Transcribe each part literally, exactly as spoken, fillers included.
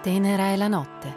Tenera è la notte.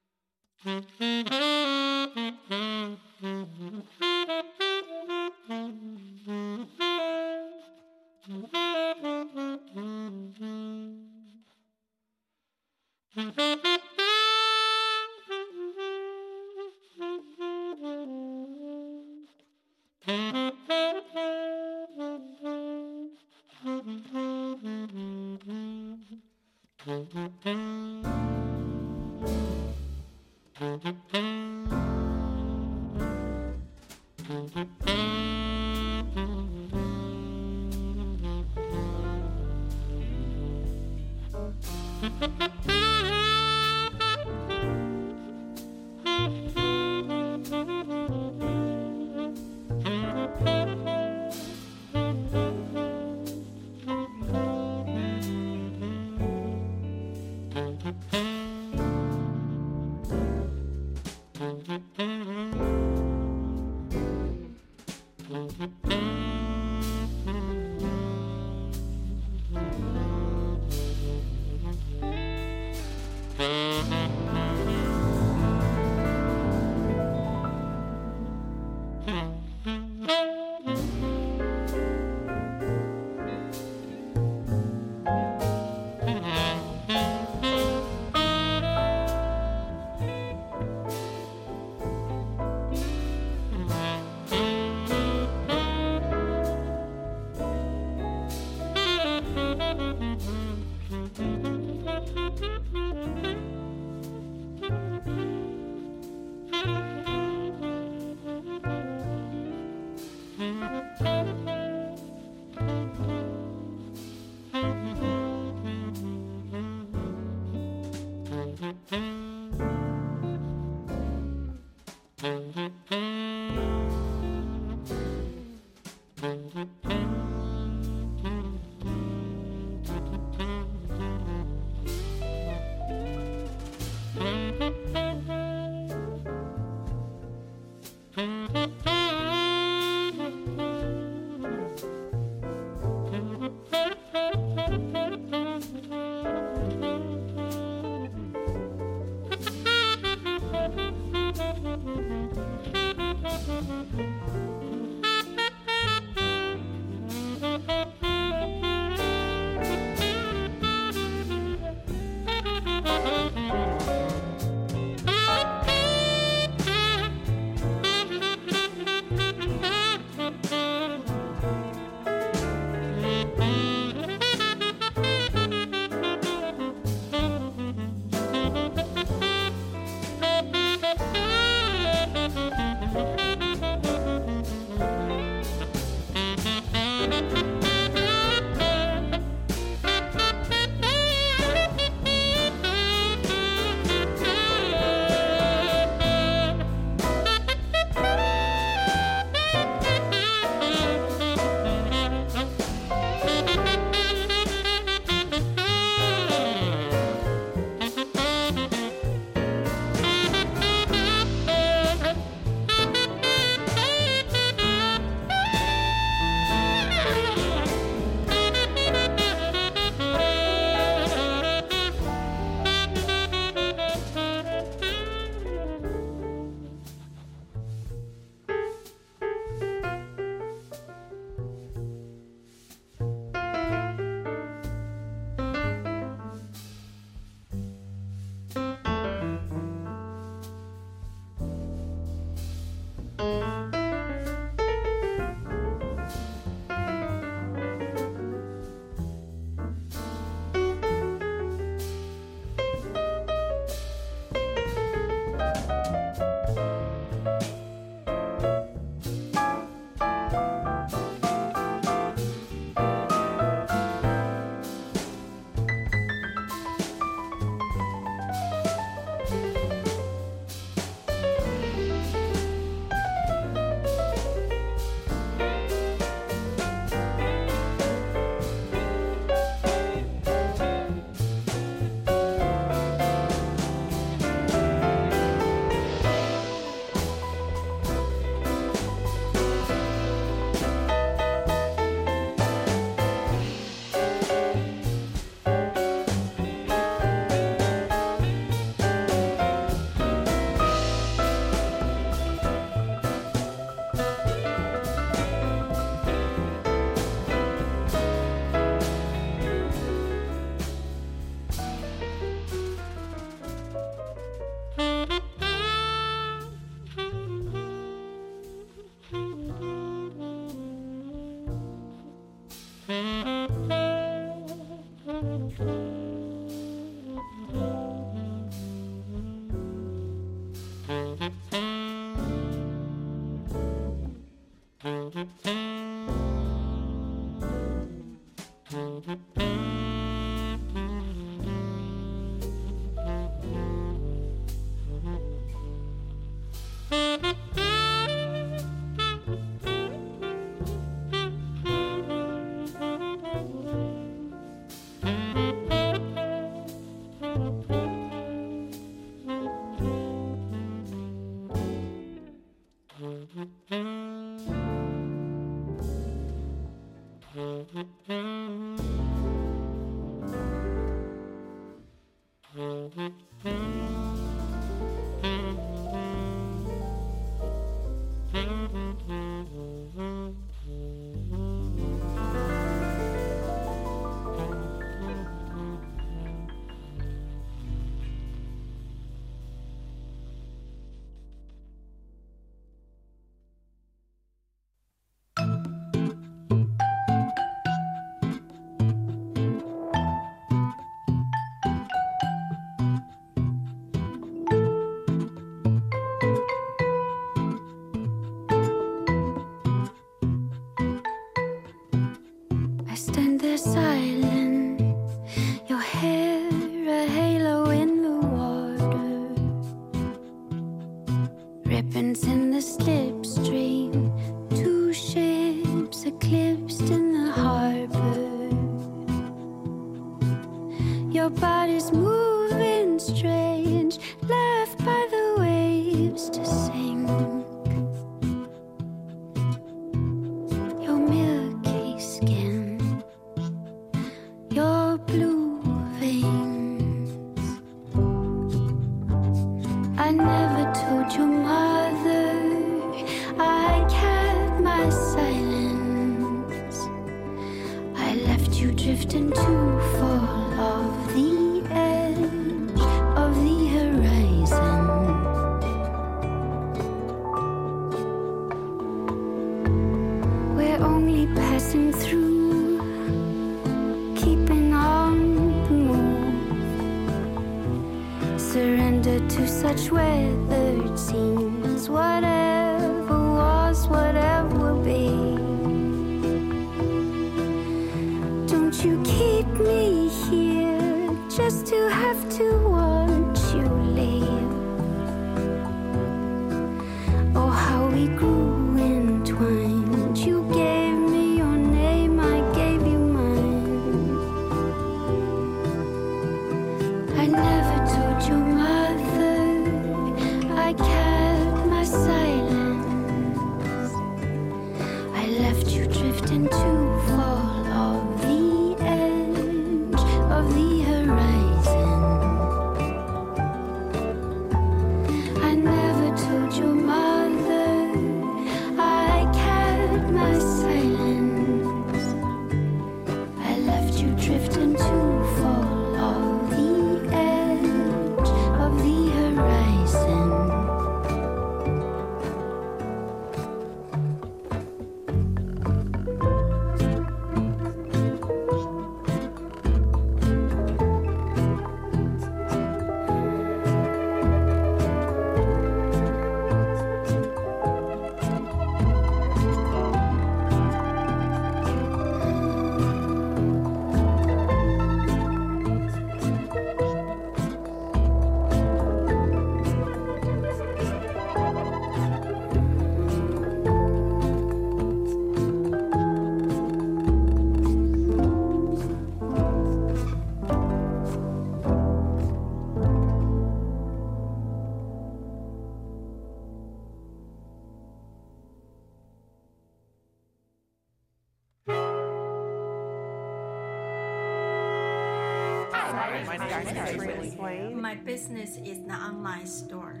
My business is an online store.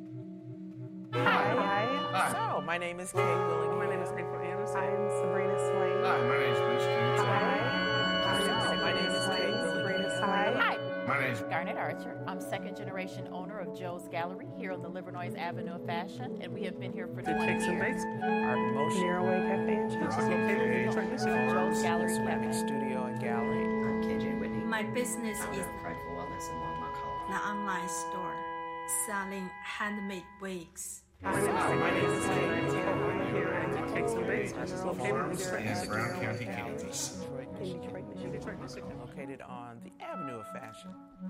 Hi. Hi. So, my name is Kay Willingham. My name is April Anderson. I'm Sabrina Swain. Hi, my name is Bruce Keith. Hi. So, my name is Kay Willingham. Hi. Hi. My name's Garnet Archer. I'm second generation owner of Joe's Gallery here on the Livernois Avenue of Fashion, and we have been here for twenty Cakes and years. Bakes, our promotion, Narrowway Cafe and which is Chips. located in Detroit, Michigan. Joe's Gallery Ceramic Cafe. Studio and Gallery. I'm K J Whitney. My business is Prideful Wellness in Longmont, Colorado. the online store selling handmade wigs. My name is Kay. I'm here at Cakes and Bakes, which is located in Detroit, in Michigan. Brown County, Kansas. In Detroit, Michigan. Detroit, Michigan. Located on the Avenue of Fashion.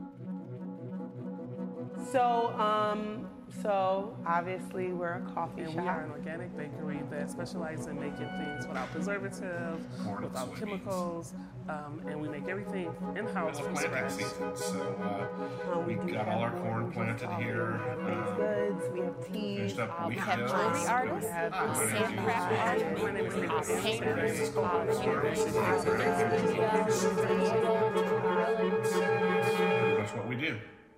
So, um, so obviously we're a coffee And shop. we are an organic bakery that specializes in making things without preservative, Corn and without soybeans. chemicals, um, and we make everything in-house Well, from the planting scratch. season, so uh, Um, we do got have all our corn planted coffee, here. We have baked Um, goods. We have teas. finished up Uh, we wheat have dough. jewelry artists, We have uh, My name is handcraft James. artists, My name is uh, Nicholas. painters, uh, Pretty much what we do.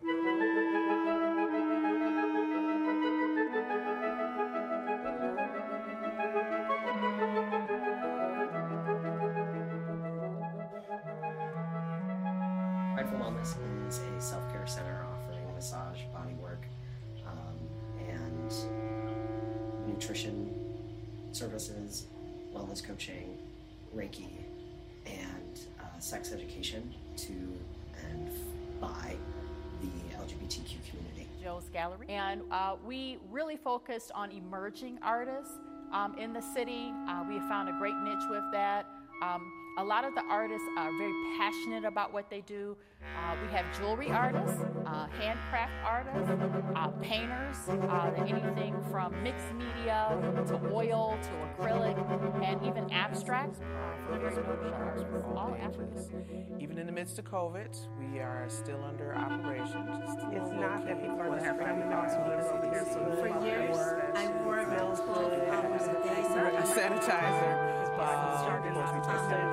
Prideful Wellness is a self-care center offering massage, bodywork, um, and nutrition services, wellness coaching, Reiki, and uh, sex education to and by the L G B T Q community. Joe's Gallery. And uh, we really focused on emerging artists um, in the city. Uh, we have found a great niche with that. Um, a lot of the artists are very passionate about what they do. Uh, we have jewelry artists, uh, handcraft artists, uh, painters, uh, anything from mixed media to oil to acrylic, and even abstract. Uh, for those all Africans. Even in the midst of COVID, we are still under operation. Just a It's little not that kid, people are four and a half just family spreading members who live over here. So For we years, work, I work smells twelve good. hours a day. a sanitizer. Uh, started once we out take on that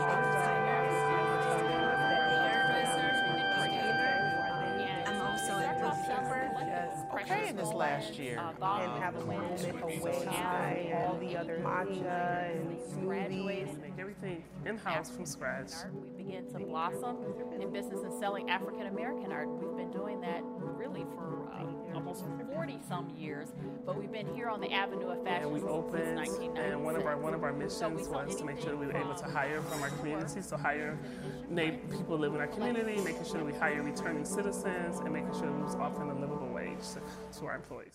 I'm also a bookkeeper. okay in this last year. And have a moment away and all the other matcha and smoothies. We make everything in-house from scratch. We began to blossom in business and selling African American art. We've been doing that really for uh, almost forty some years, but we've been here on the Avenue of Fashion And we since opened, nineteen ninety-six. and one of our one of our missions So we saw was to make sure we were anything able to from hire from our community. So hire na- people live in our community, making sure we hire returning citizens, and making sure we was offering a livable wage to, to our employees.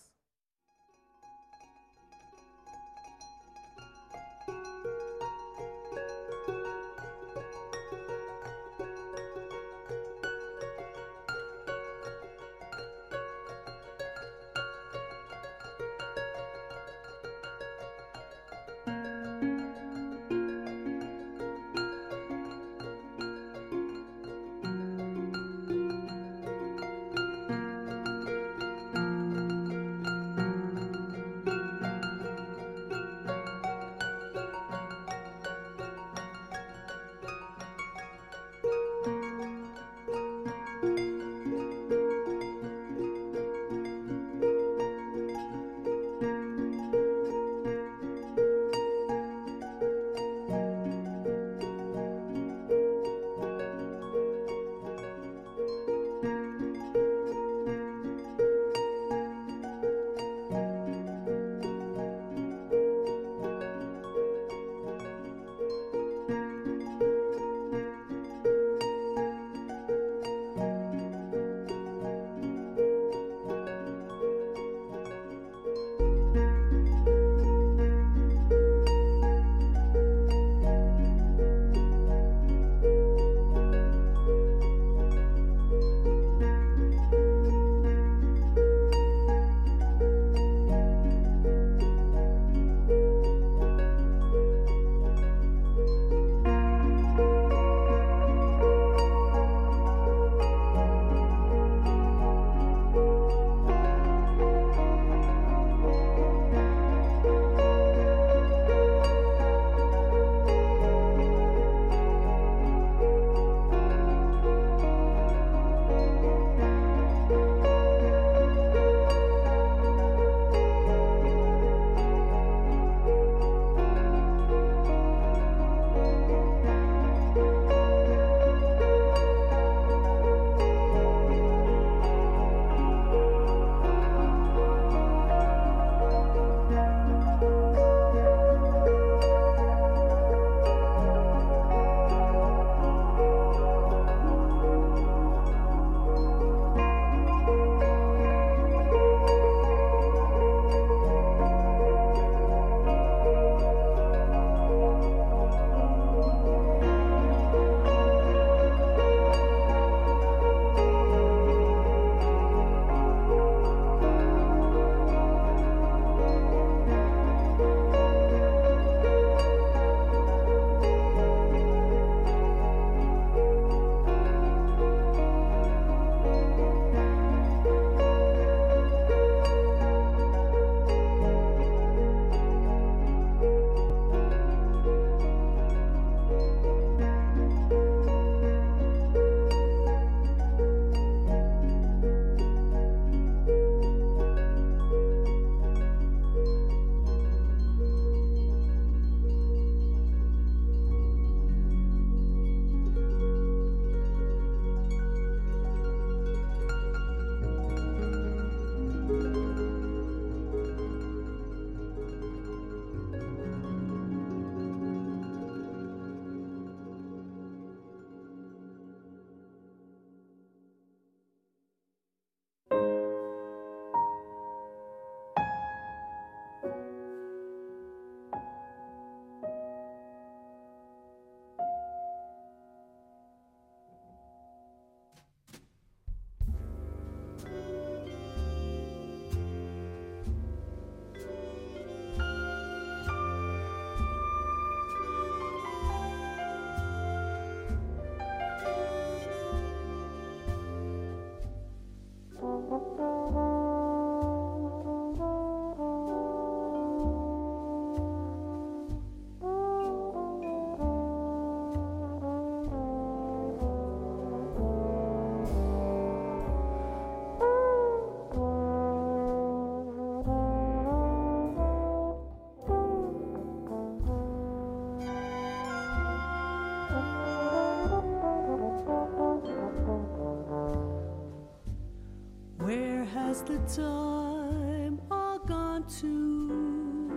has the time all gone to?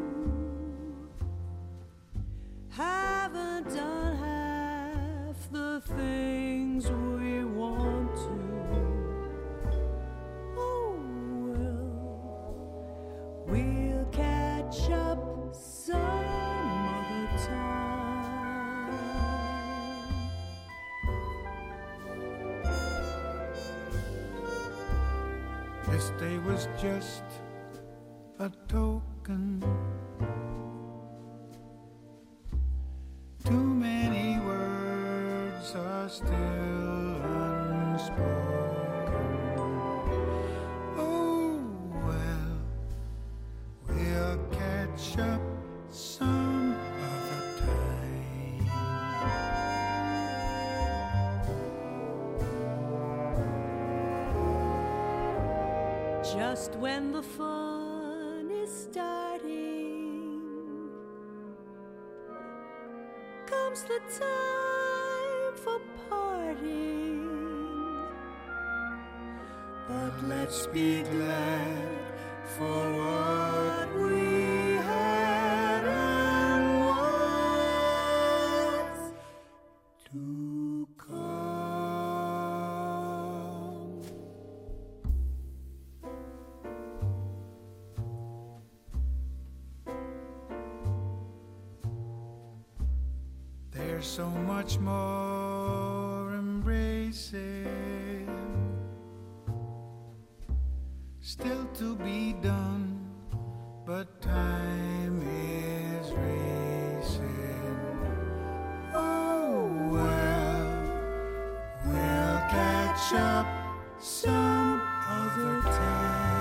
Haven't done half the things we want to. Oh well, we'll catch up some other time. This day was just a token. Too many words are still unspoken. Oh well, we'll catch up some other time. Just when the fun is starting, comes the time for parting. But let's be glad for what we had and what's to come. There's so much more embracing still to be done, but time is racing. Oh well, we'll catch up some other time.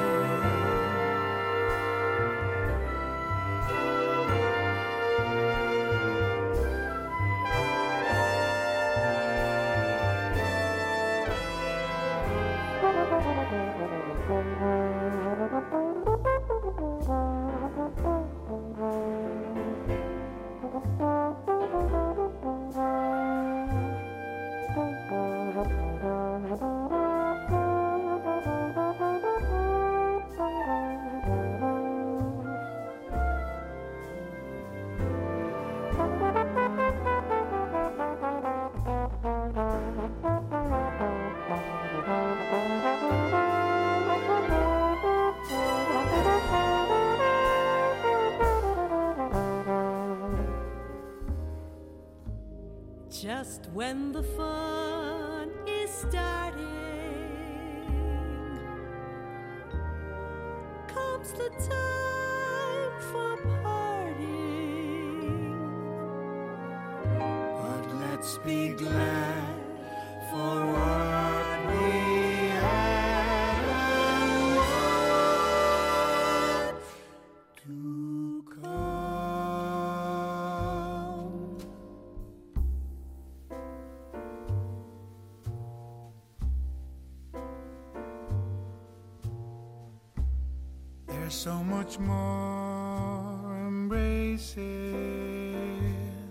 Just when the fun is starting, comes the time for parting. But let's be glad for what we had and what's to come. There's so much more embracing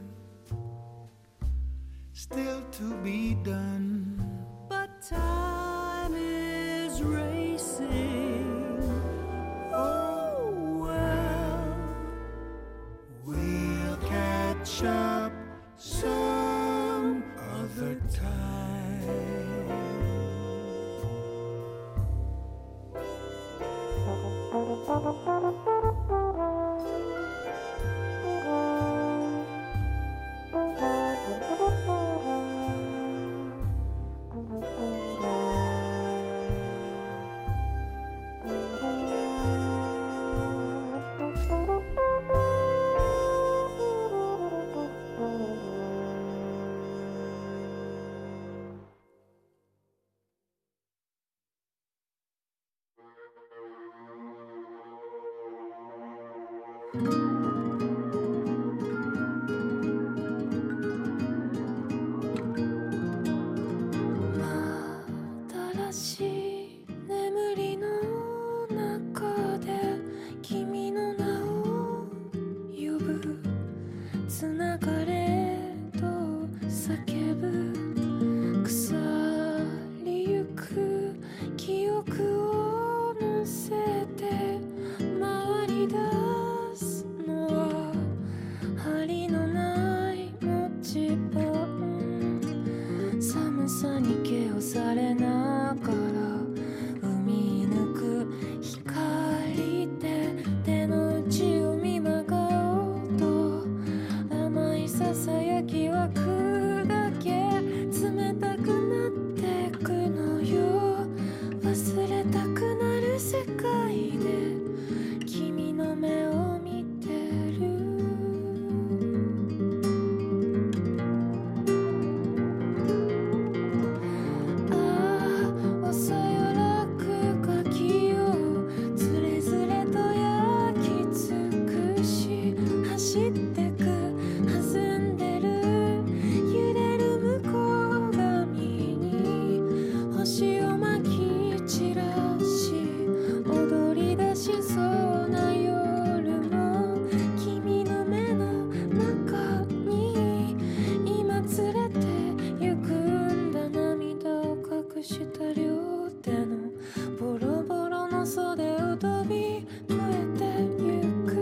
still to be done, but time is racing. Oh well, we'll catch up some other time. くなる世界で君の目を見てるああ遅いよ落書きをつれづれと焼き尽くし走ってく弾んでる揺れる向こう側に星をまき散らし踊り出しそうな夜も君の目の中に今連れて行くんだ涙を隠した両手のボロボロの袖を飛び越えてゆく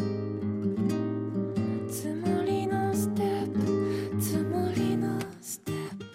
つもりのステップつもりのステップ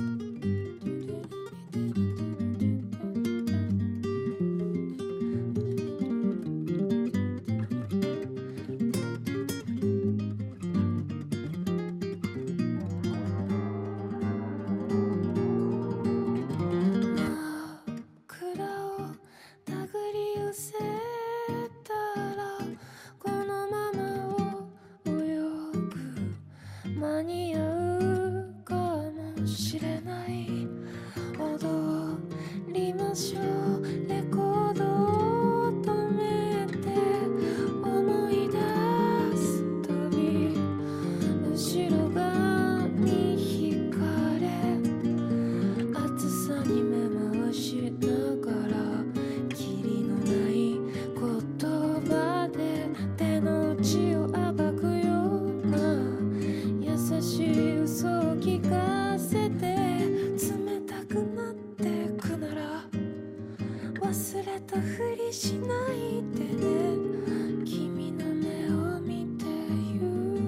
枕を手繰り寄せたらこのままを泳ぐ間に合うかもしれない踊りましょうレコードを止めて思い出すたび後ろ側に惹かれ暑さに目回しながらキリのない言葉で手の内を暴くような優しい嘘を聞かせて冷たくなってくなら忘れたふりしないでね君の目を見てゆ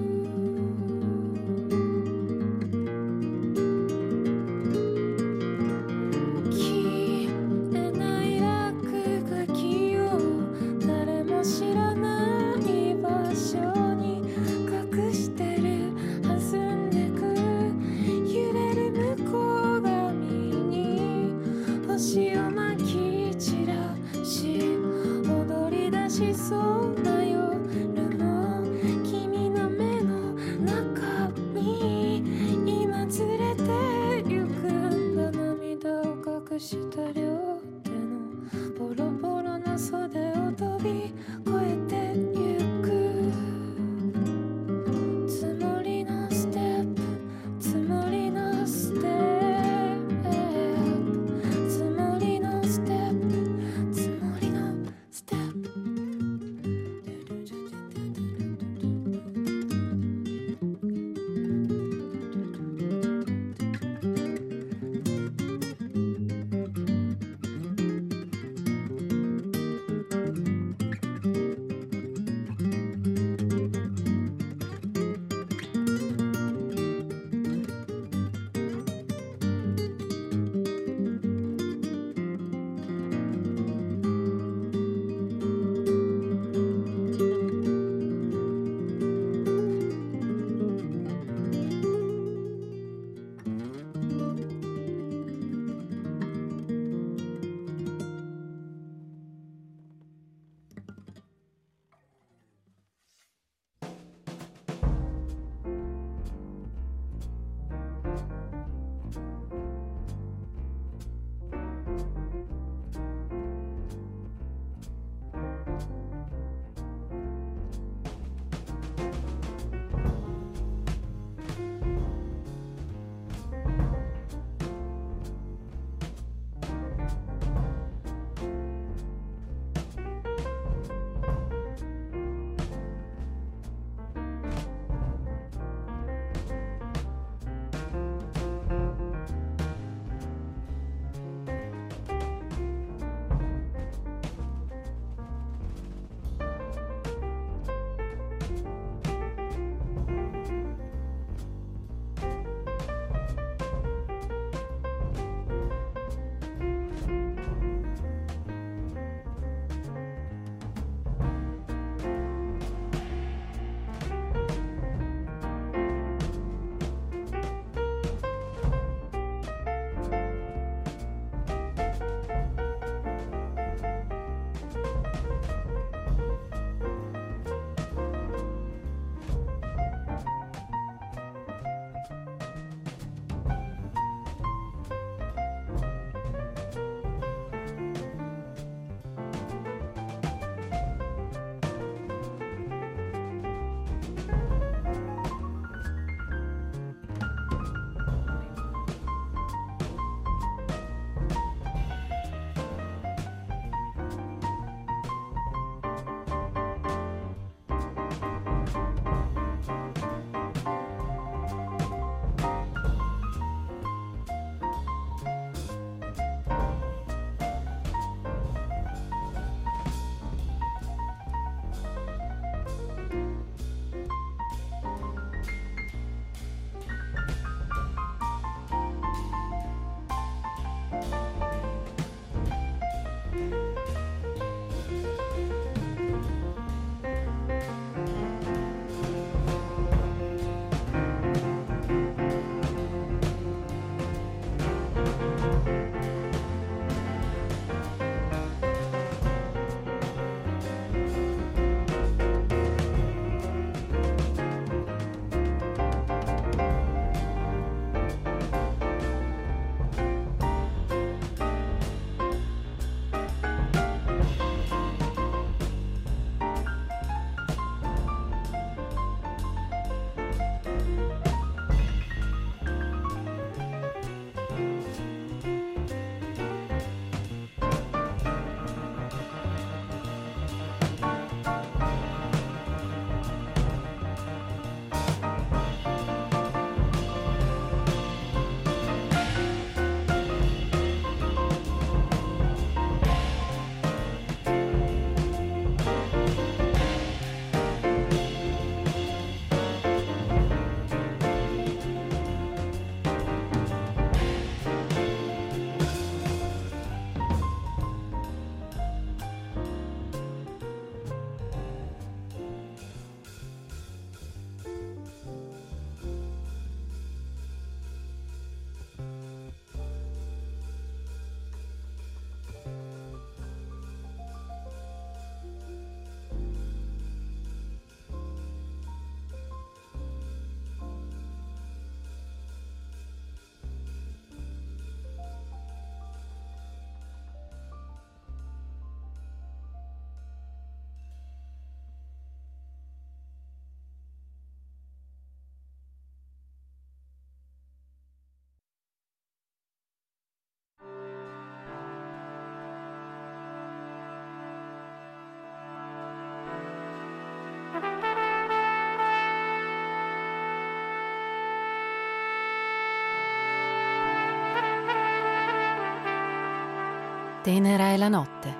消えない落書きを誰も知らない場所に隠してる弾んでく揺れる向こう側に星をまき散らし踊り出しそうな夜も君の目の中に今連れて行くんだ涙を隠した両手のボロボロな袖を飛び越えてゆくつもりのステップつもりのステップつもりのステップつもりのステップ Tenera è la notte.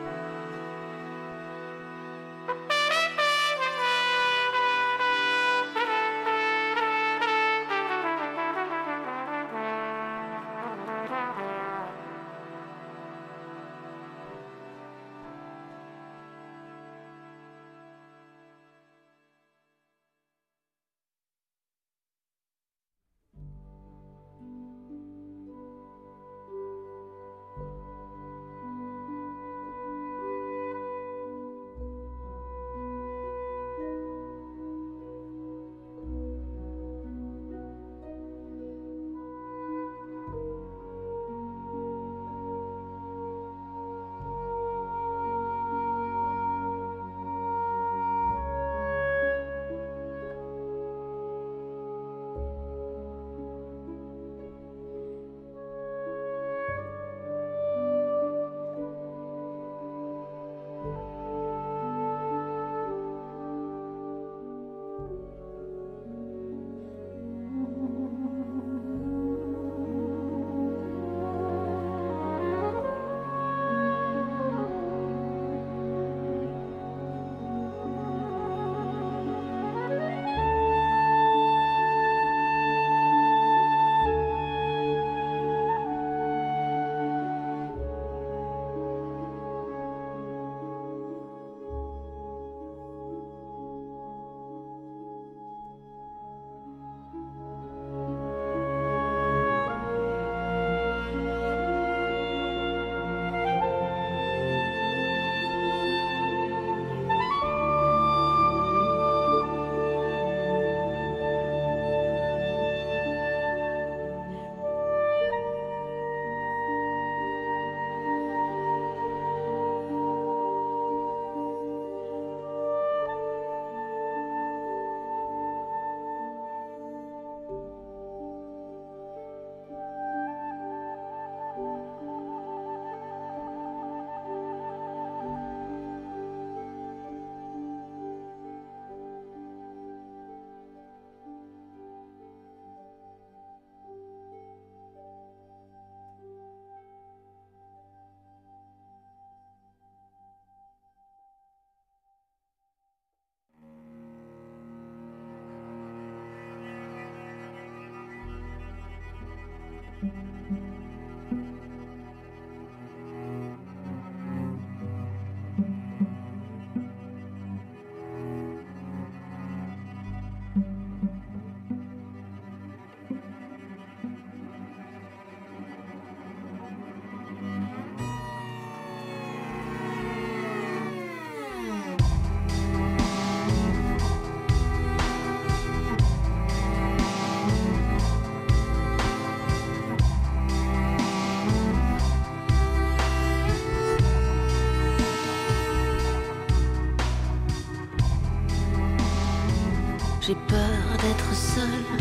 J'ai peur d'être seule,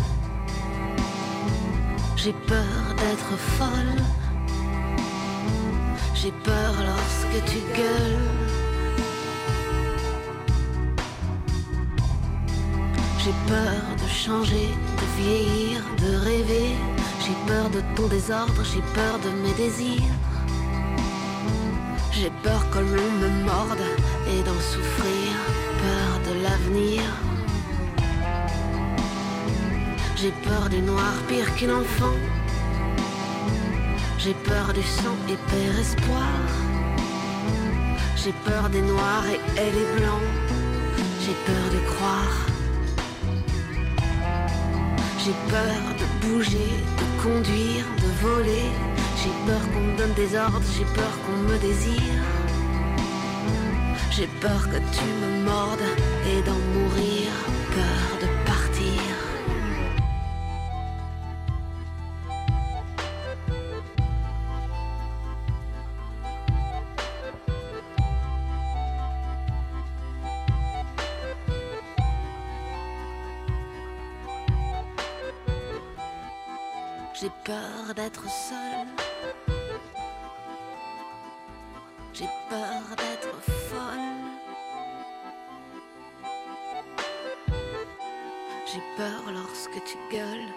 j'ai peur d'être folle, j'ai peur lorsque tu gueules. J'ai peur de changer, de vieillir, de rêver. J'ai peur de ton désordre, j'ai peur de mes désirs. J'ai peur que l'on me morde et d'en souffrir, peur de l'avenir. J'ai peur du noir, pire qu'une enfant. J'ai peur du sang et père espoir. J'ai peur des noirs et elle est blanc. J'ai peur de croire. J'ai peur de bouger, de conduire, de voler. J'ai peur qu'on me donne des ordres, j'ai peur qu'on me désire. J'ai peur que tu me mordes et d'en mourir, peur de partir. J'ai peur d'être seule. J'ai peur d'être folle. J'ai peur lorsque tu gueules.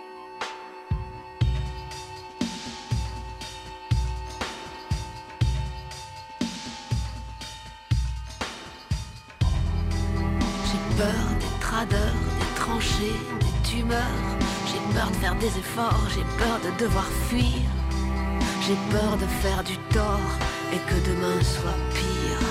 peur des traders, des tranchées, des tumeurs. J'ai peur de faire des efforts, j'ai peur de devoir fuir. J'ai peur de faire du tort et que demain soit pire.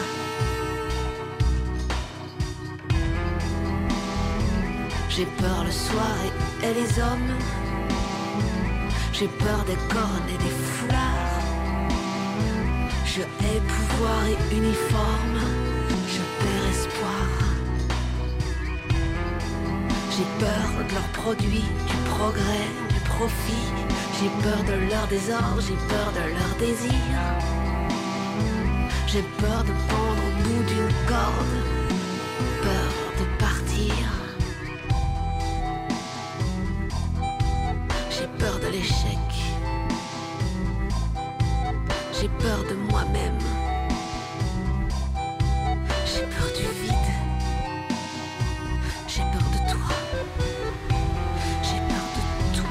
J'ai peur le soir et, et les hommes. J'ai peur des cornes et des foulards. Je hais pouvoir et uniforme. Je perds espoir. J'ai peur de leurs produits, du progrès, du profit. J'ai peur de leur désordre, j'ai peur de leur désir. J'ai peur de pendre au bout d'une corde. Peur de partir. J'ai peur de l'échec. J'ai peur de moi-même. J'ai peur du vide. J'ai peur de toi. J'ai peur de tout.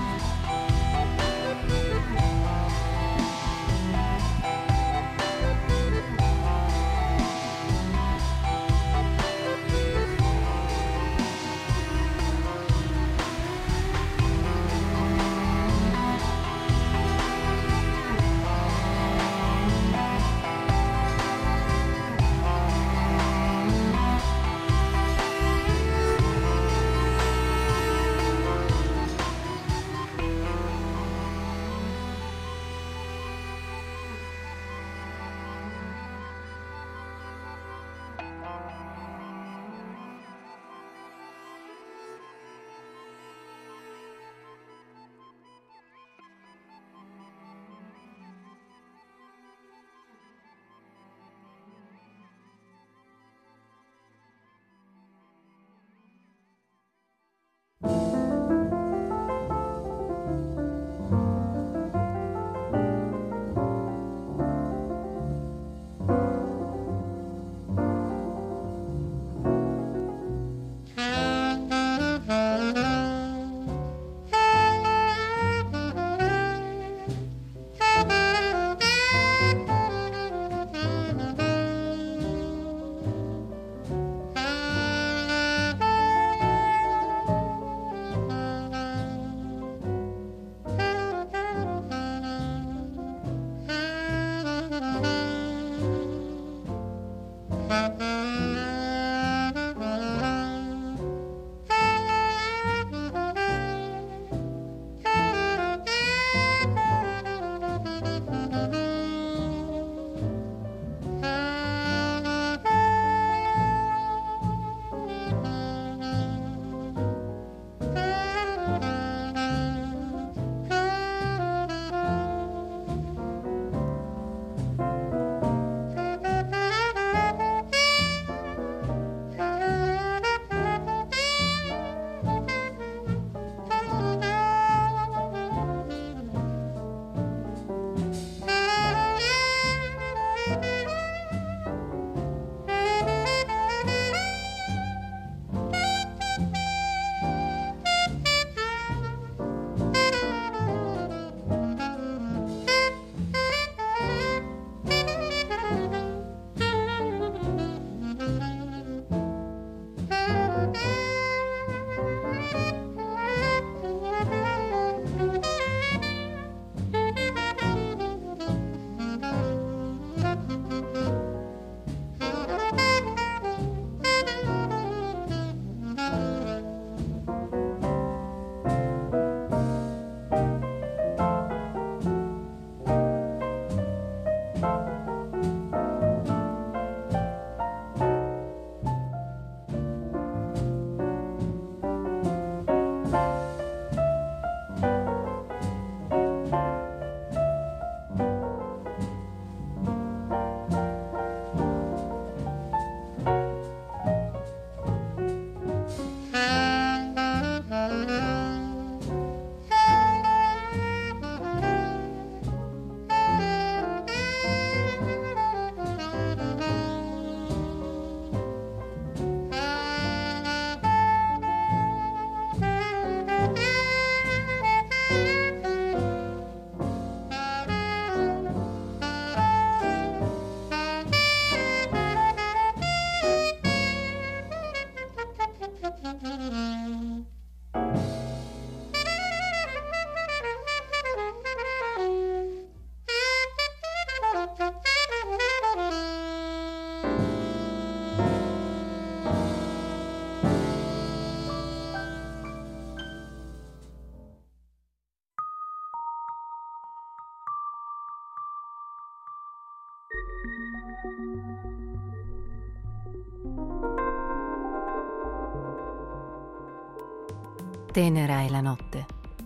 Tenera è la notte.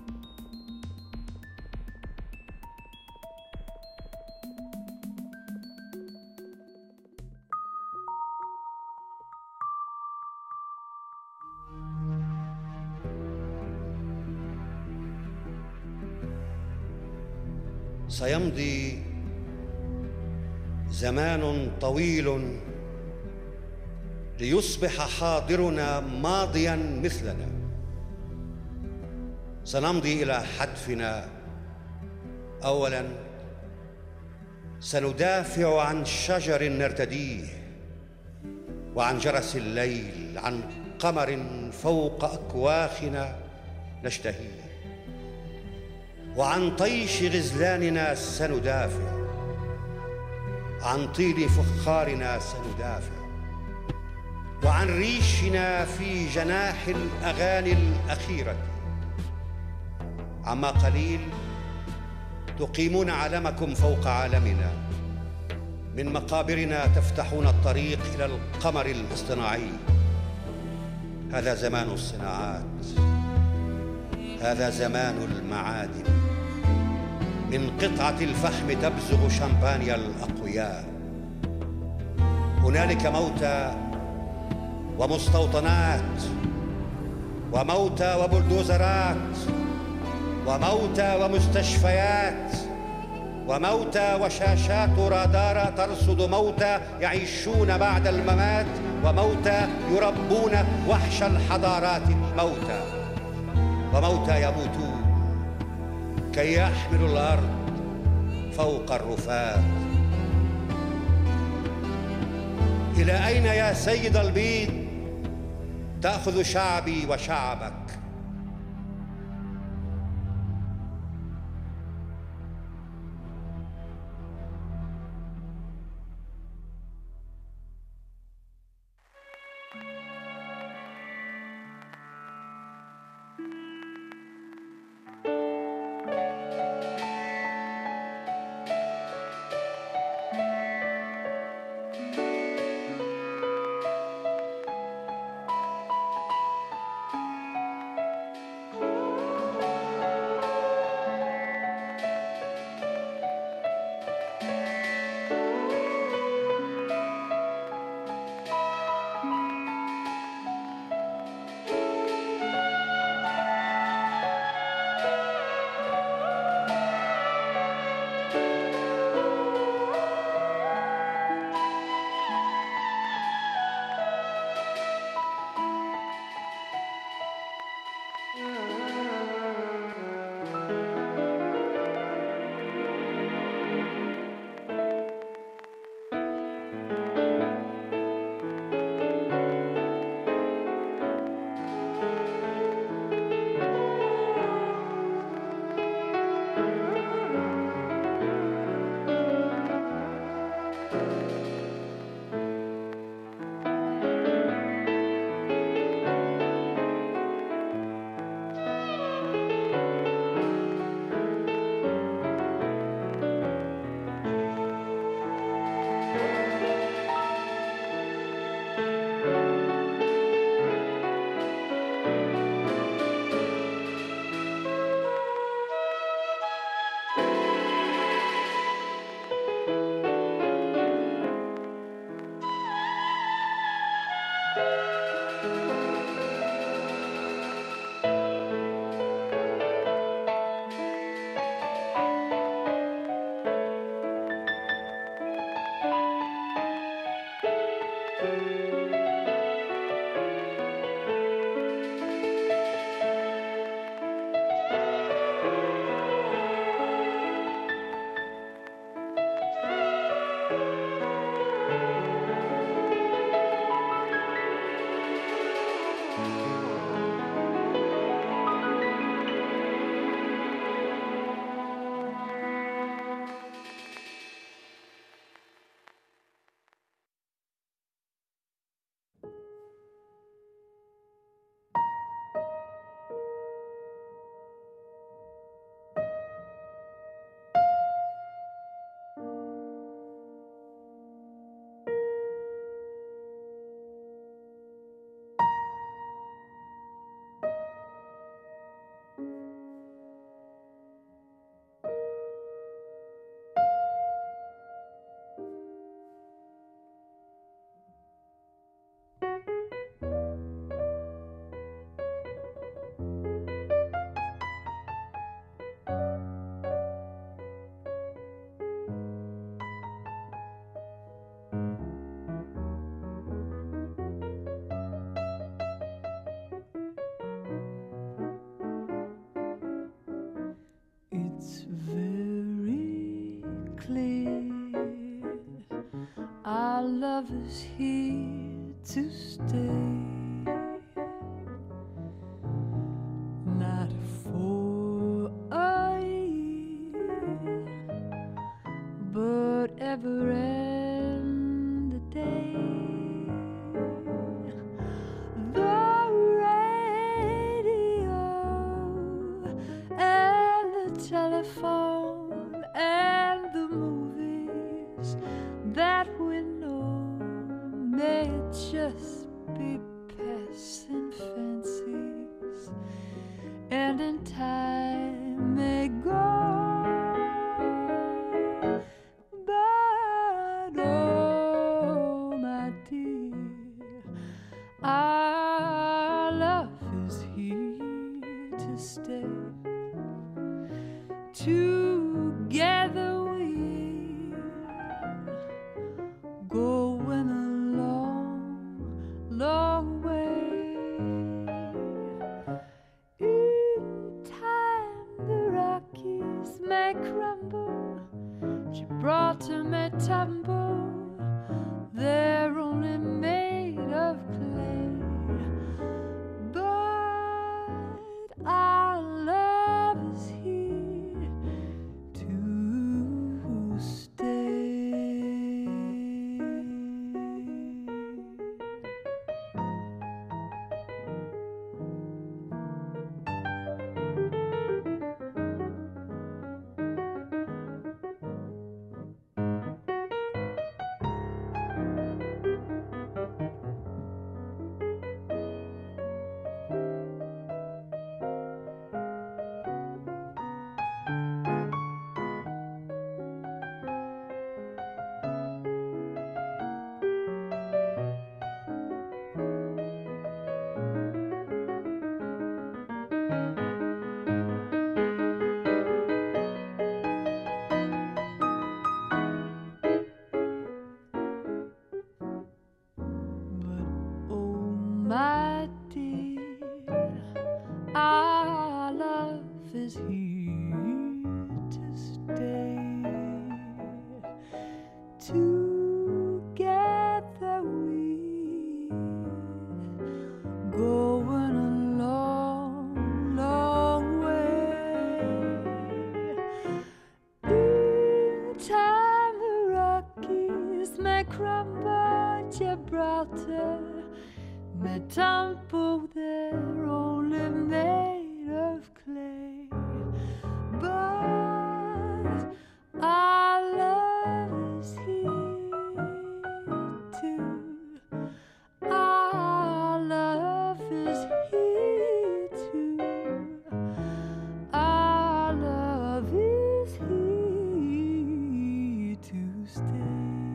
سيمضي زمان طويل ليصبح حاضرنا ماضيا مثلنا. سنمضي إلى حتفنا. أولا سندافع عن شجر نرتديه، وعن جرس الليل، عن قمر فوق أكواخنا نشتهيه، وعن طيش غزلاننا سندافع، عن طيل فخارنا سندافع، وعن ريشنا في جناح الأغاني الأخيرة. عما قليل تقيمون علمكم فوق عالمنا، من مقابرنا تفتحون الطريق إلى القمر الاصطناعي. هذا زمان الصناعات، هذا زمان المعادن. من قطعة الفحم تبزغ شمبانيا الأقوياء. هنالك موتى ومستوطنات، وموتى وبلدوزرات، وموتى ومستشفيات، وموتى وشاشات رادار ترصد موتى يعيشون بعد الممات، وموتى يربون وحش الحضارات الموتى، وموتى يموتون كي يحملوا الأرض فوق الرفات. إلى أين يا سيد البيض تأخذ شعبي وشعبك؟ love is here to stay. Not for a year, but ever and a day. The radio and the telephone and the movies that we know may just be passing fancies, and in time may go. But oh my dear, our love is here to stay. Together we're going a long, long way. In time the Rockies may crumble, Gibraltar may tumble, they're only made of clay. But our love is here to stay. But oh my dear, our love is here to stay. Together we're going a long, long way. In time the Rockies may crumble, Gibraltar may tumble, they're only made of clay. But our love is here too. Our love is here too. Our love is here to stay.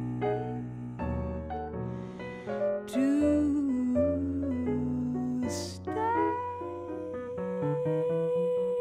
To stay.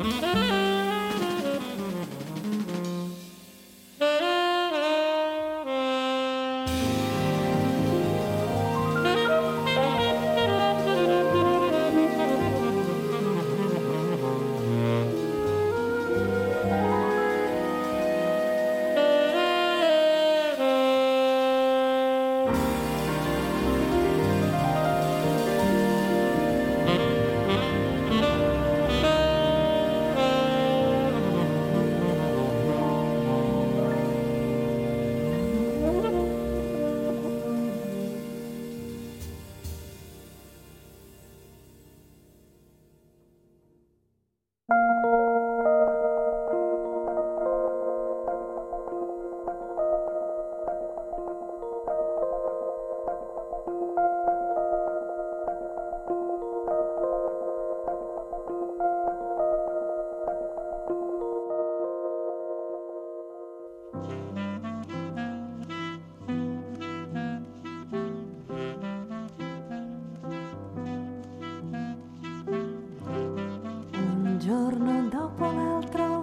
Un giorno dopo l'altro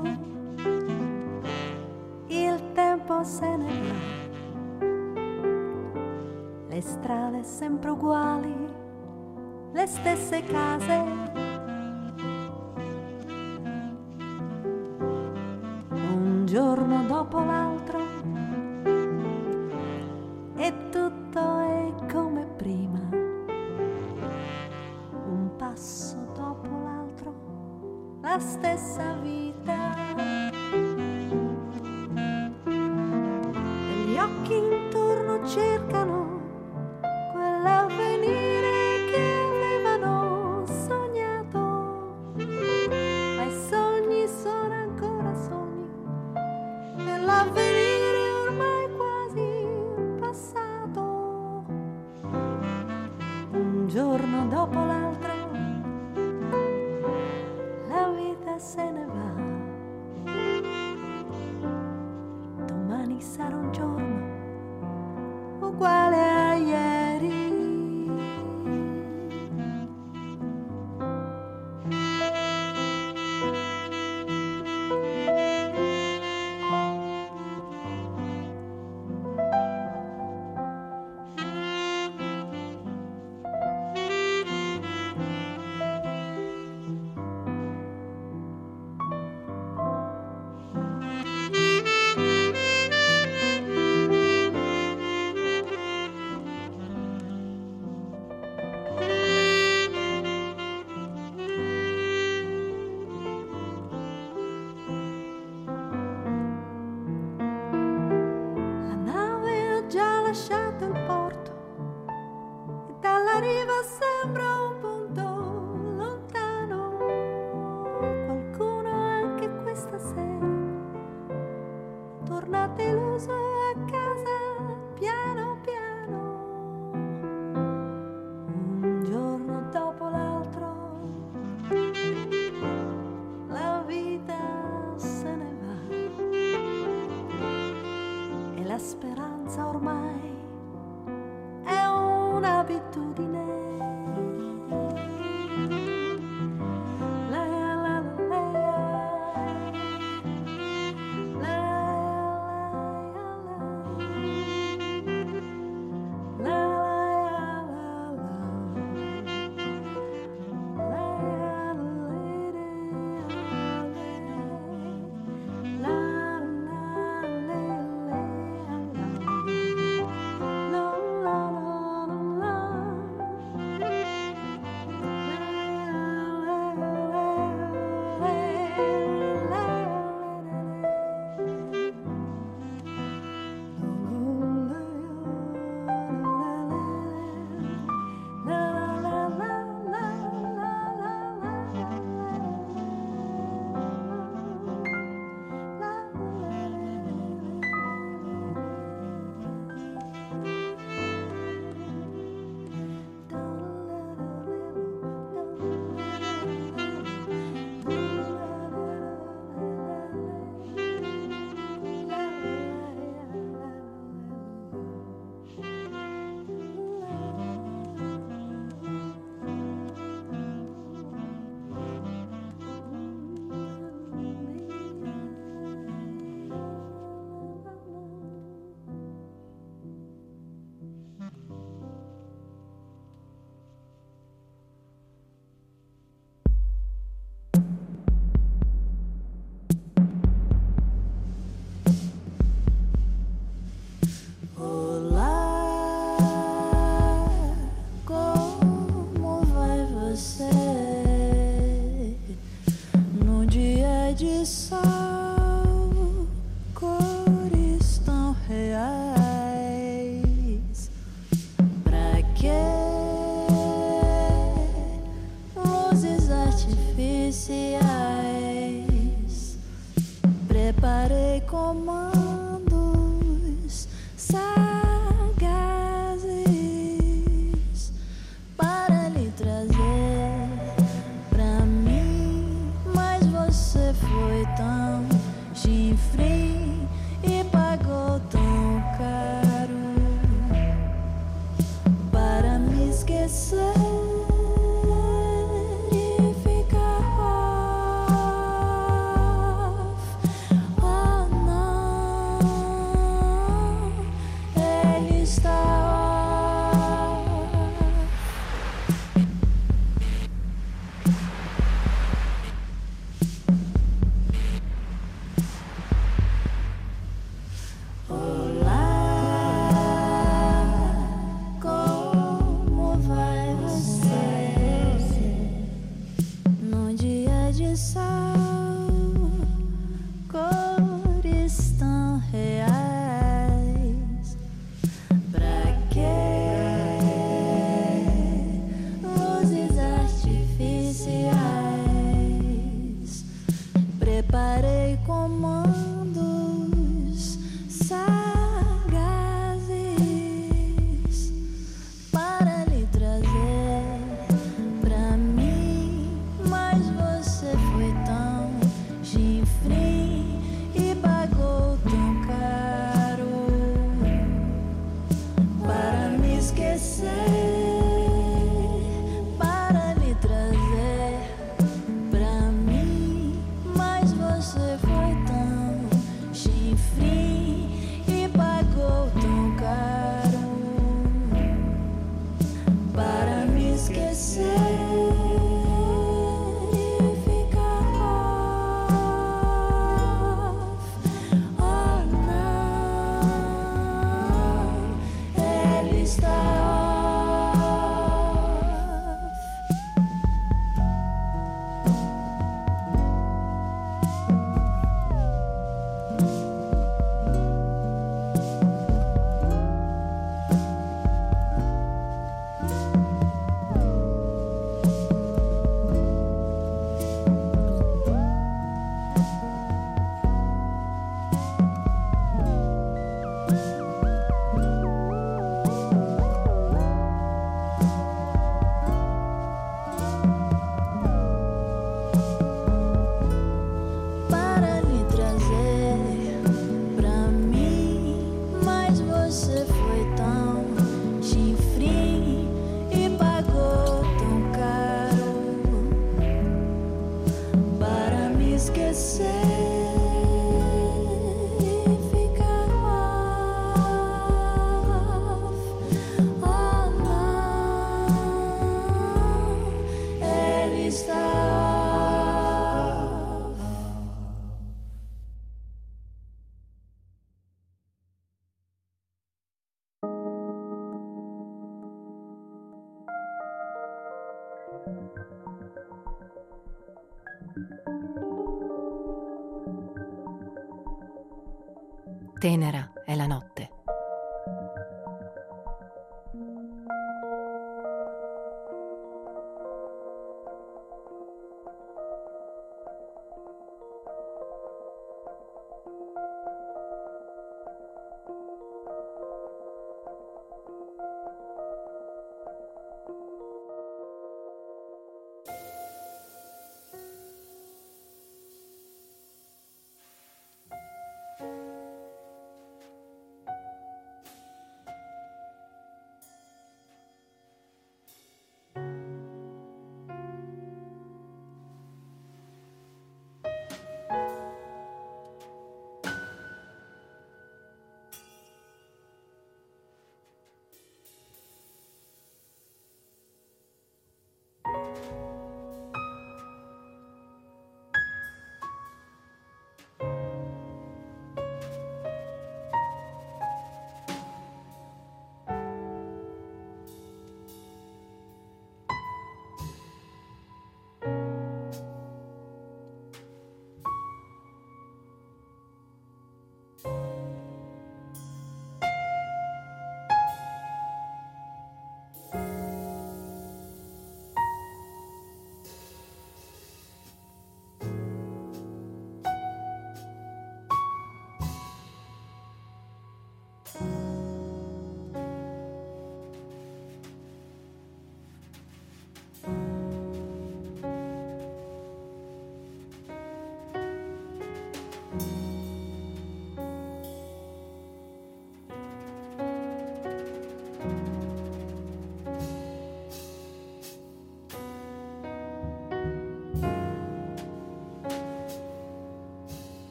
il tempo se ne va, le strade sempre uguali, le stesse case. Un giorno dopo l'altro e tutto è come prima, un passo dopo l'altro, la stessa vita. E gli occhi intorno cercano quell'avvenire che avevano sognato, ma i sogni sono ancora sogni e l'avvenire ormai quasi passato. Un giorno dopo l'altro la vita se ne va. Domani sarà un giorno uguale a ieri. La nave ha già lasciato il porto e dalla riva sembra un punto lontano. Qualcuno anche questa sera torna deluso a casa piano piano. Un giorno dopo l'altro la vita se ne va e la speranza ormai è un'abitudine. La la la la la la la la la Tenera è la notte.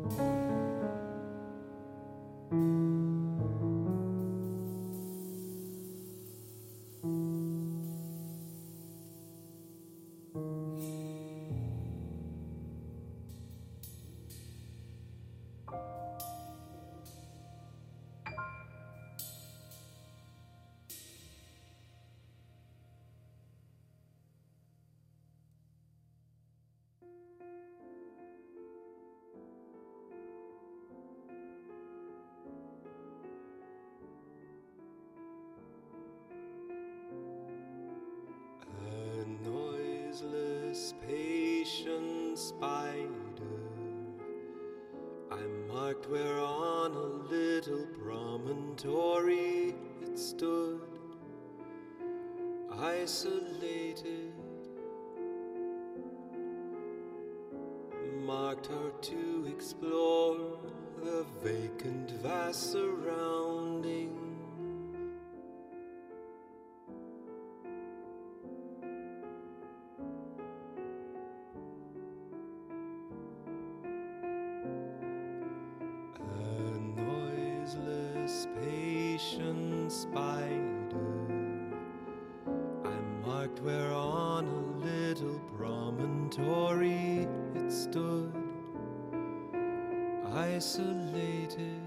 A noiseless, patient spider, I marked where on a little promontory it stood, isolated, marked her to explore the vacant, vast surrounding. A noiseless, patient spider, I marked where on a little promontory it stood, isolated,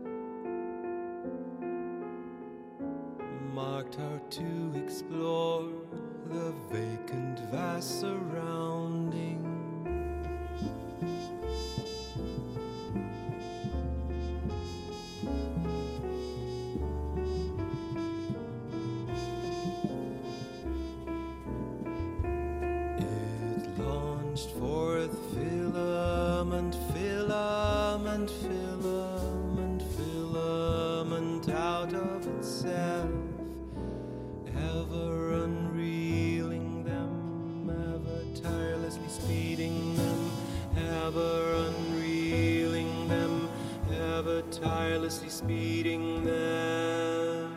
marked her to explore the vacant, vast surrounding. It launched forth filament, filament, filament, filament out of itself, ever unreeling them, ever tirelessly speeding them, ever unreeling them, ever tirelessly speeding them.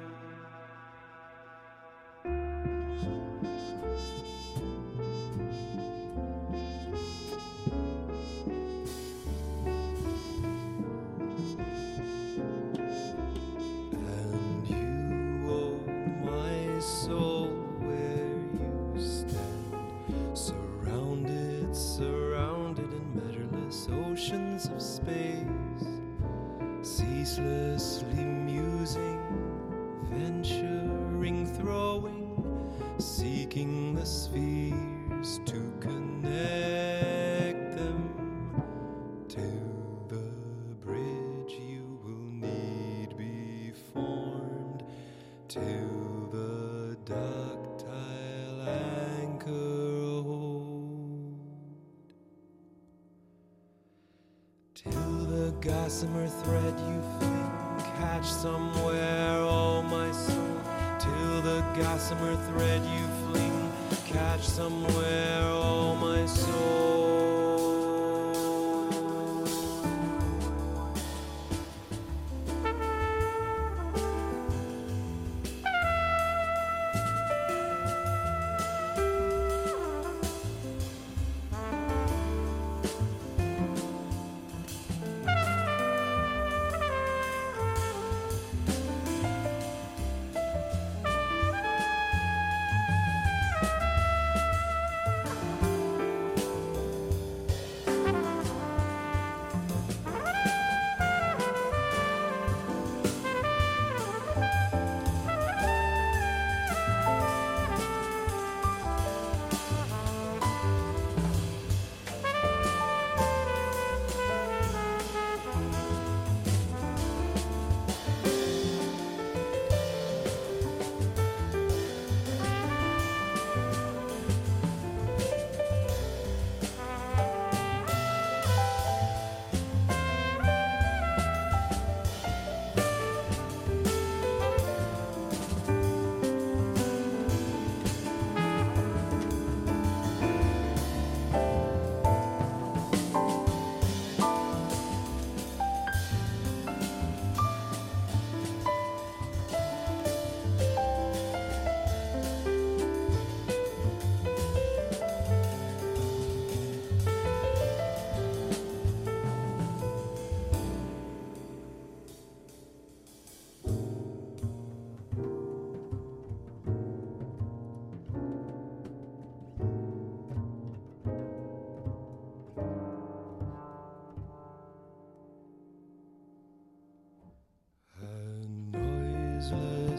And you, oh my soul, where you stand, surrounded, surrounded in measureless oceans of space, ceaselessly musing, venturing, throwing, seeking the spheres to connect them. Till the bridge you will need be formed, till the ductile anchor hold, till the gossamer thread you fling, catch somewhere, oh my soul, till the gossamer thread you fling, catch somewhere, oh my soul.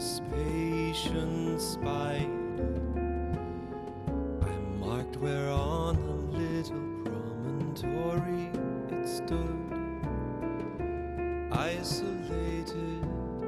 this patient spider. I marked where on a little promontory it stood, isolated,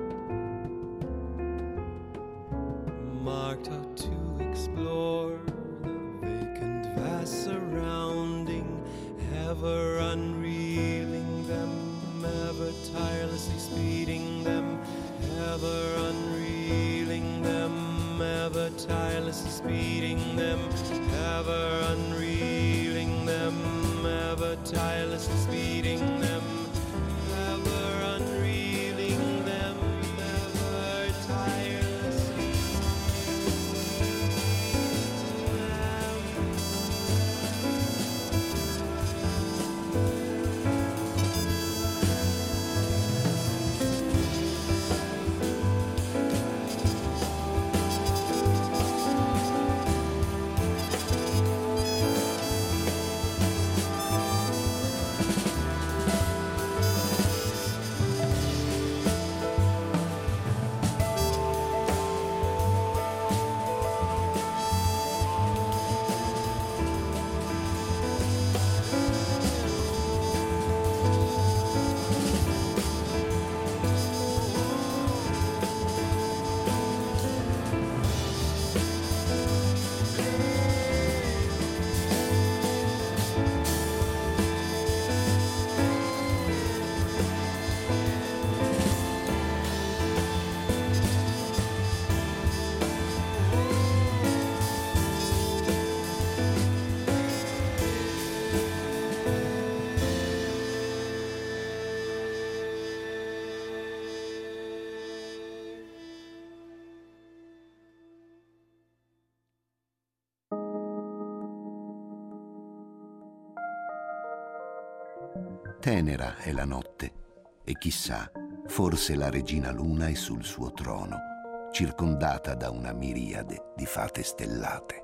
marked out to explore the vacant vast surrounding, ever unreeling them, ever tirelessly speeding them, ever unreeling them, ever tirelessly speeding them, ever unreeling them, ever tirelessly speeding them, ever unreeling them, ever tirelessly Tenera è la notte e chissà, forse la regina luna è sul suo trono, circondata da una miriade di fate stellate.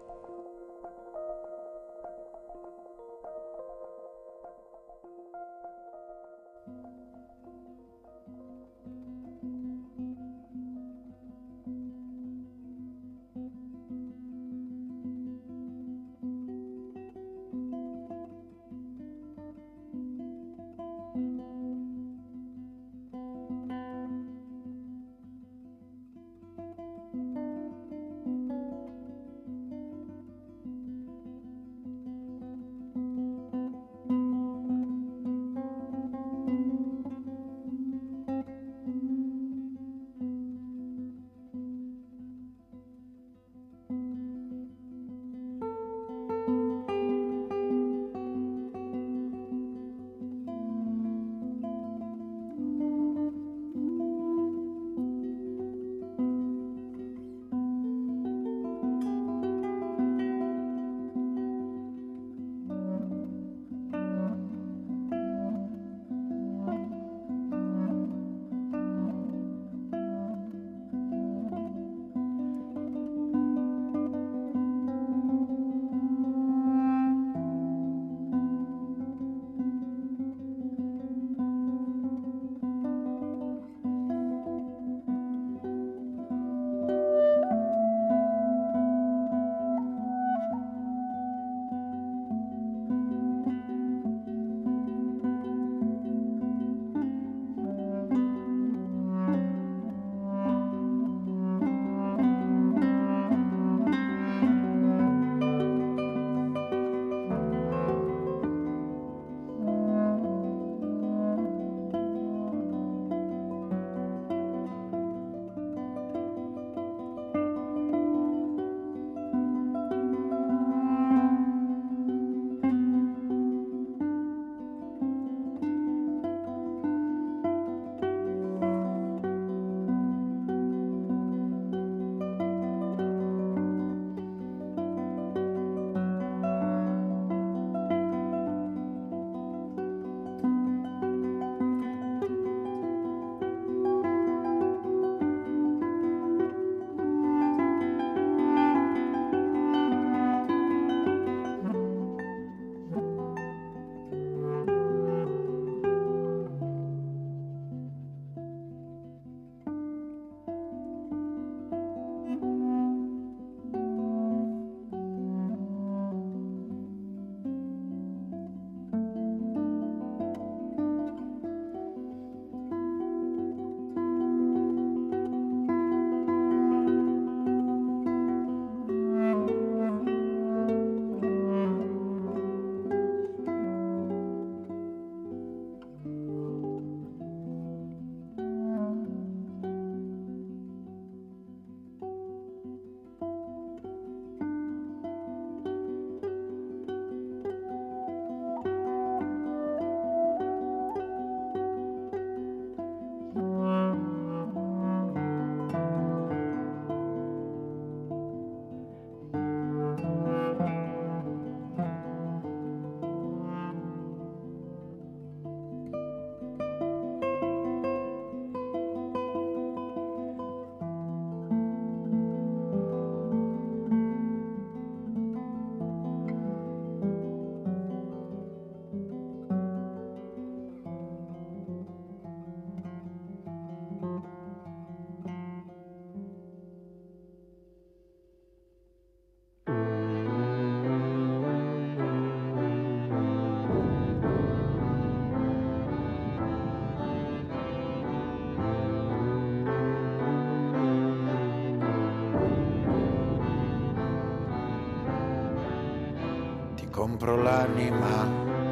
compro l'anima,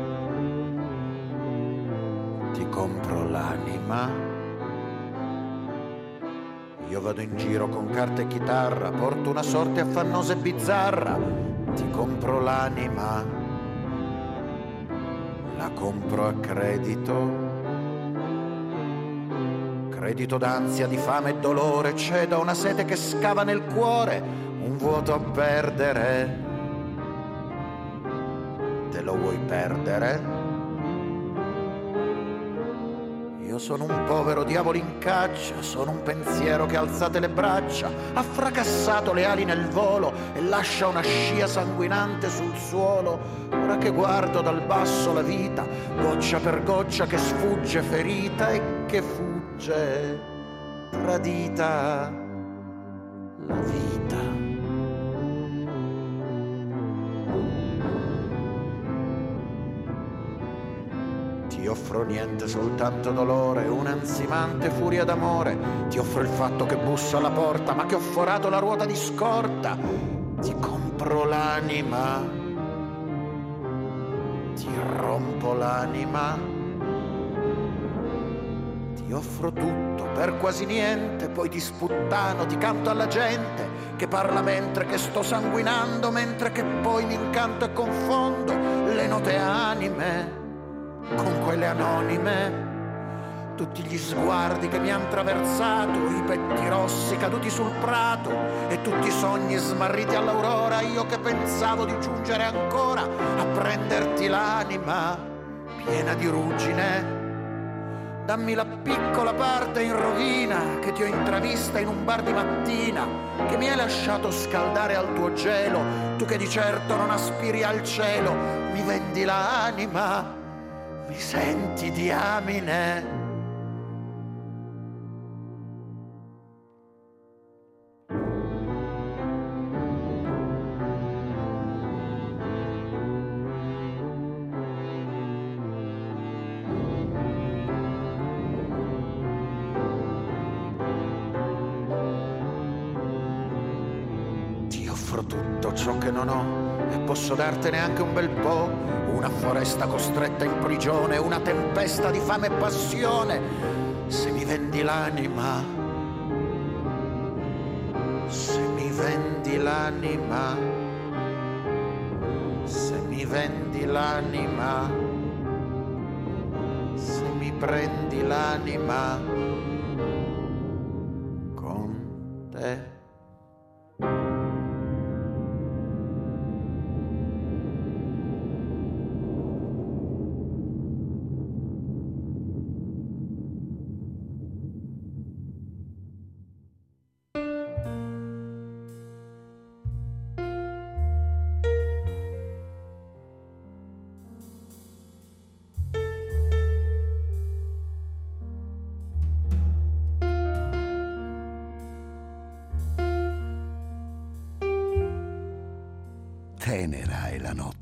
ti compro l'anima. Io vado in giro con carta e chitarra, porto una sorte affannosa e bizzarra, ti compro l'anima, la compro a credito. Credito d'ansia, di fame e dolore, cedo a una sete che scava nel cuore, un vuoto a perdere. Te lo vuoi perdere? Io sono un povero diavolo in caccia, sono un pensiero che alzate le braccia, ha fracassato le ali nel volo e lascia una scia sanguinante sul suolo. Ora che guardo dal basso la vita, goccia per goccia che sfugge ferita e che fugge tradita la vita. Ti offro niente, soltanto dolore, un'ansimante furia d'amore. Ti offro il fatto che busso alla porta, ma che ho forato la ruota di scorta. Ti compro l'anima, ti rompo l'anima. Ti offro tutto per quasi niente, poi ti sputtano, ti canto alla gente che parla mentre che sto sanguinando, mentre che poi mi incanto e confondo le note anime con quelle anonime. Tutti gli sguardi che mi han traversato, i petti rossi caduti sul prato e tutti i sogni smarriti all'aurora. Io che pensavo di giungere ancora a prenderti l'anima piena di ruggine. Dammi la piccola parte in rovina che ti ho intravista in un bar di mattina, che mi hai lasciato scaldare al tuo gelo, tu che di certo non aspiri al cielo. Mi vendi l'anima, mi senti diamine? Ti offro tutto ciò che non ho e posso dartene anche un bel po'. Una foresta costretta in prigione, una tempesta di fame e passione. Se mi vendi l'anima, se mi vendi l'anima, se mi vendi l'anima, se mi prendi l'anima con te. Tenera è la notte.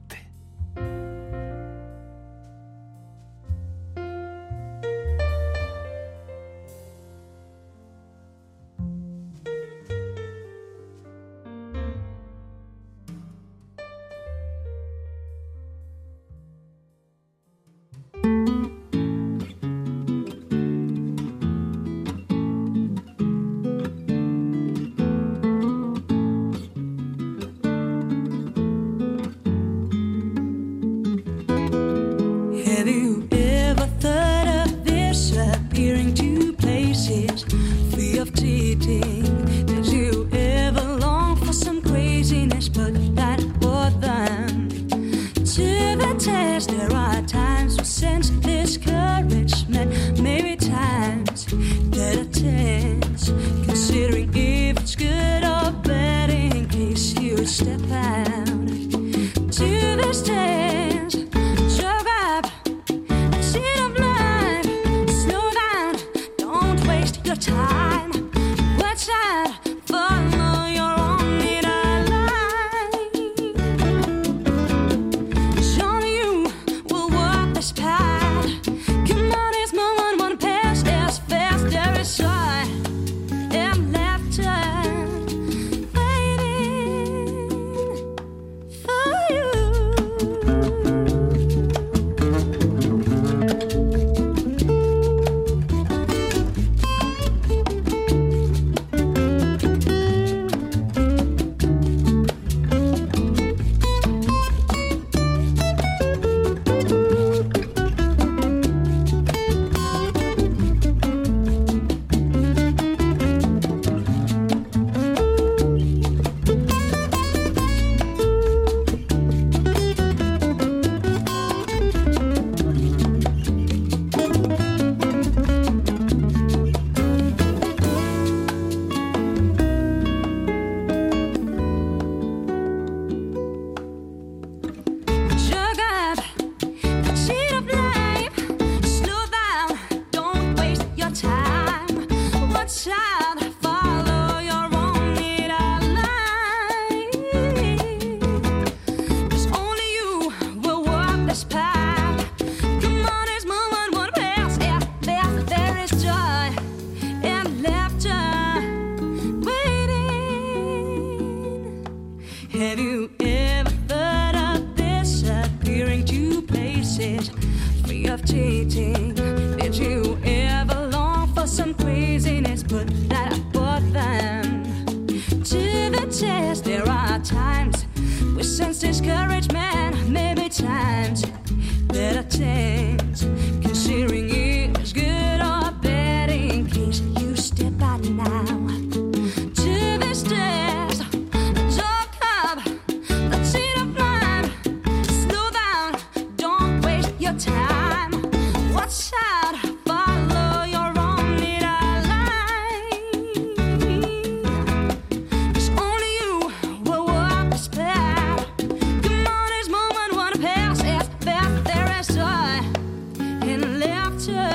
waiting. Did you ever long for some craziness? Put that I put them to the test. There are times we sense discouragement, maybe times that I change. Considering it is good or bad in case you step out now to this test. Don't come, the seat of mine. Slow down, don't waste your time. Watch out, follow your own little line. 'Cause only you will walk this path. Come on, this moment won't pass. It's best there is joy in laughter,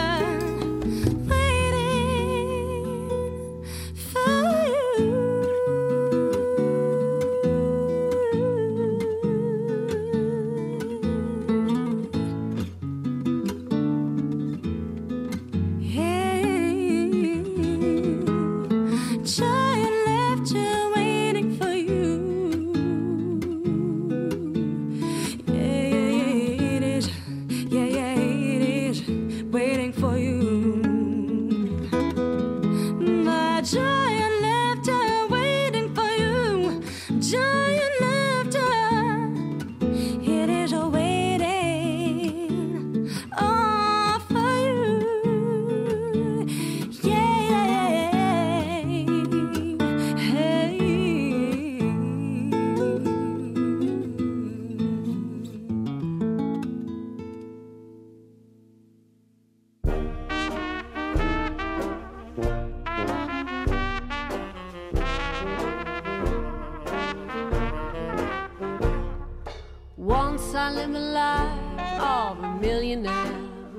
waiting for you. Hey, joy and laughter waiting for you. Yeah, yeah, yeah, it is. Yeah, yeah, it is waiting for you. My joy and laughter waiting for you. Joy and laughter, it is waiting all for you. Yeah, yeah, yeah, hey. Once I lived the life of a millionaire.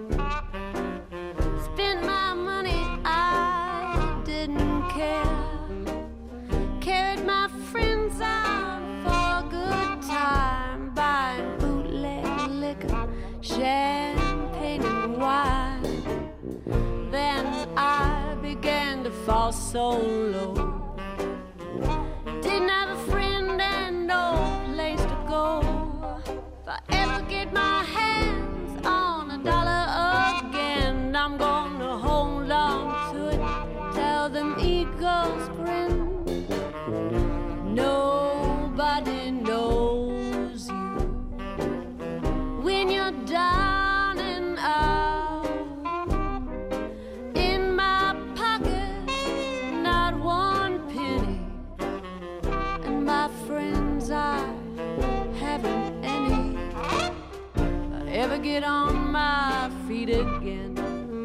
Spent my money, I didn't care. Carried my friends out for a good time, buying bootleg liquor, champagne and wine. Then I began to fall so low. Didn't have a friend and no place to go. If I ever get my hands on a dollar again, I'm gonna hold on to it, tell them eagles grin. Nobody knows you when you're down and out. In my pocket, not one penny, and my friends, I haven't any. If I ever get on my feet again,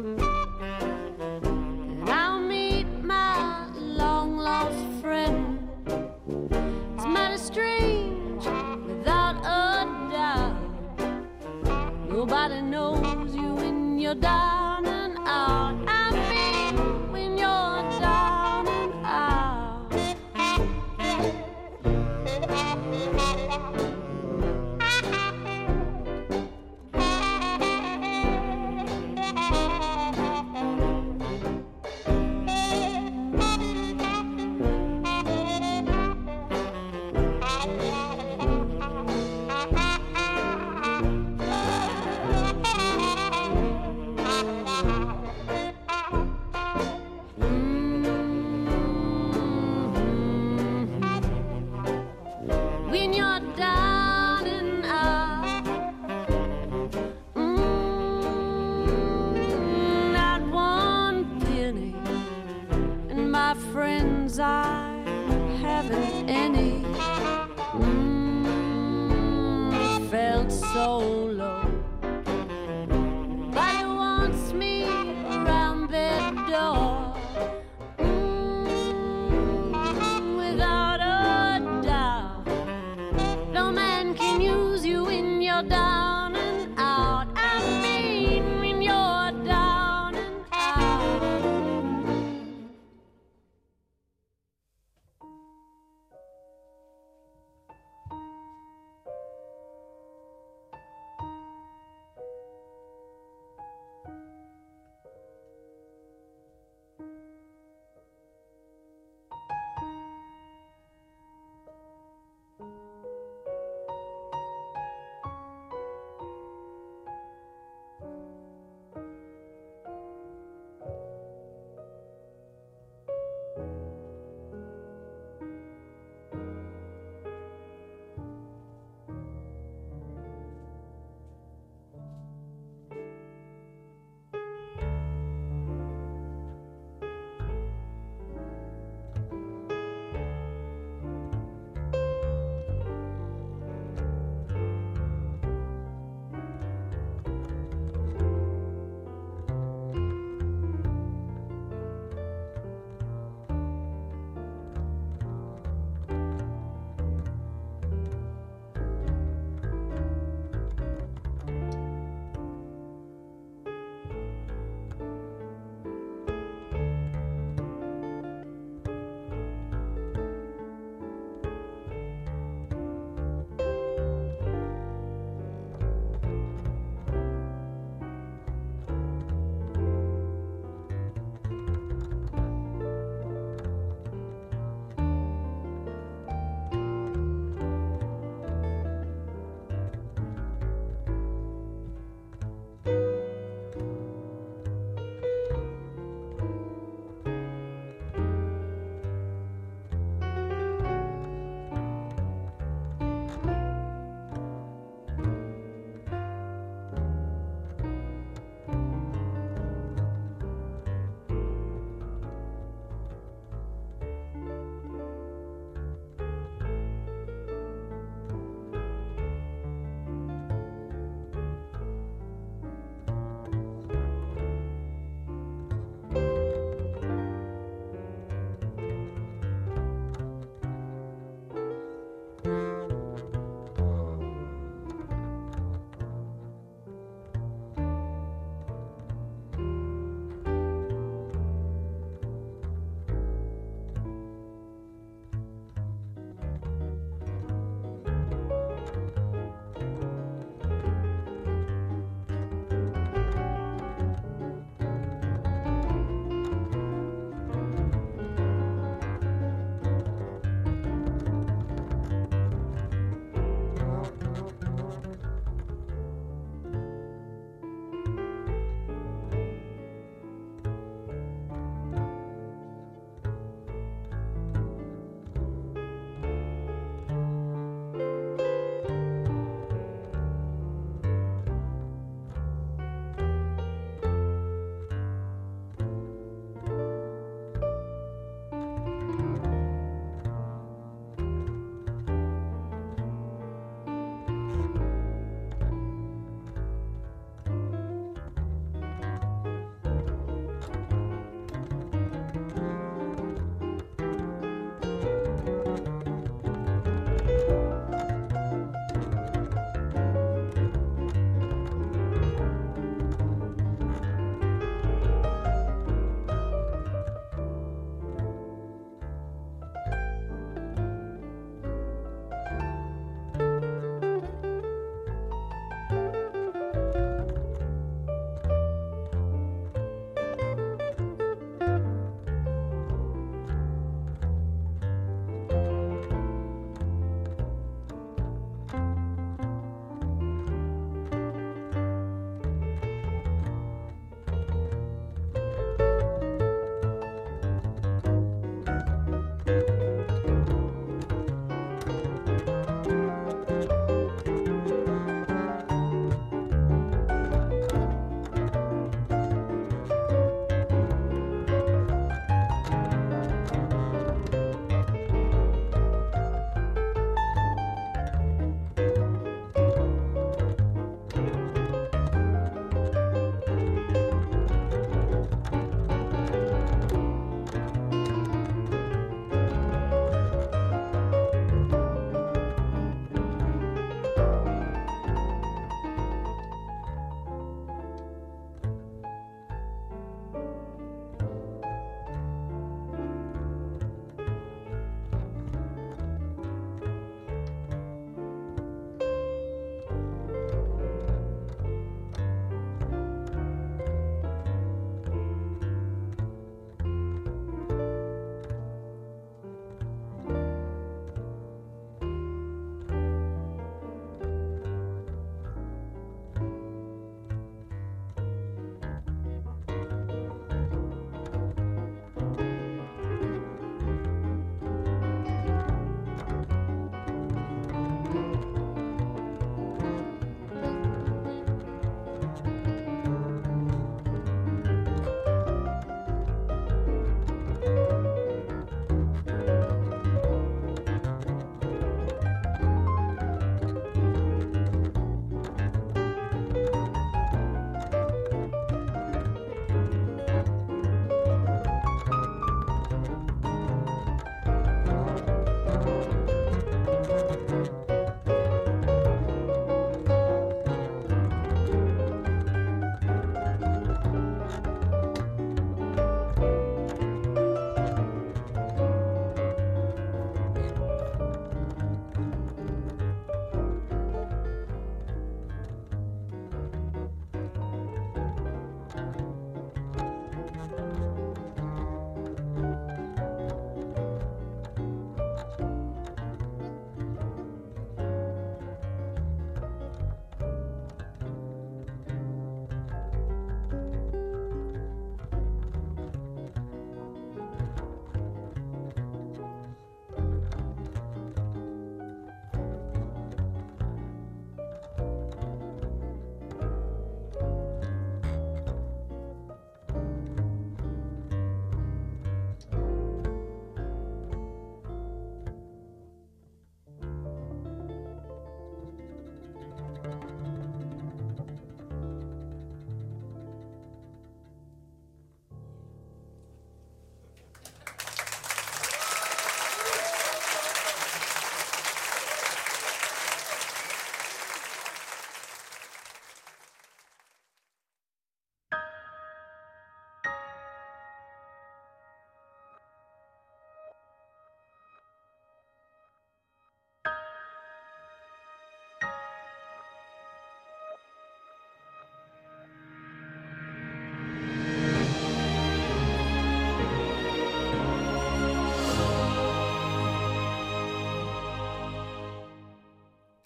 and I'll meet my long lost friend. It's mighty strange, without a doubt. Nobody knows you when you're down and out. I mean, when you're down and out. When you're down and out, mm, not one penny, and my friends, I haven't any. Mm, felt so low. Nobody wants me around their door. Mm, without a doubt. No man can use you when you're down and out. I mean, when you're down and out.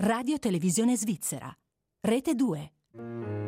Radio Televisione Svizzera. Rete due.